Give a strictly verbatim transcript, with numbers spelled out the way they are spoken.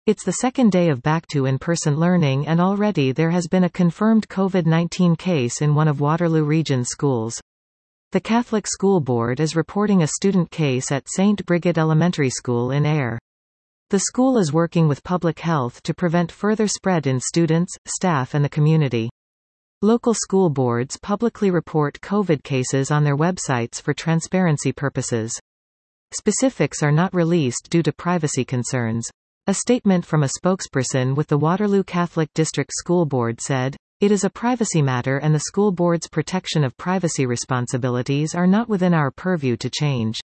It's the second day of back to in-person learning and already there has been a confirmed COVID nineteen case in one of Waterloo Region's schools. The Catholic School Board is reporting a student case at Saint Brigid Elementary School in Ayr. The school is working with public health to prevent further spread in students, staff and the community. Local school boards publicly report COVID cases on their websites for transparency purposes. Specifics are not released due to privacy concerns. A statement from a spokesperson with the Waterloo Catholic District School Board said, "It is a privacy matter and the school board's protection of privacy responsibilities are not within our purview to change."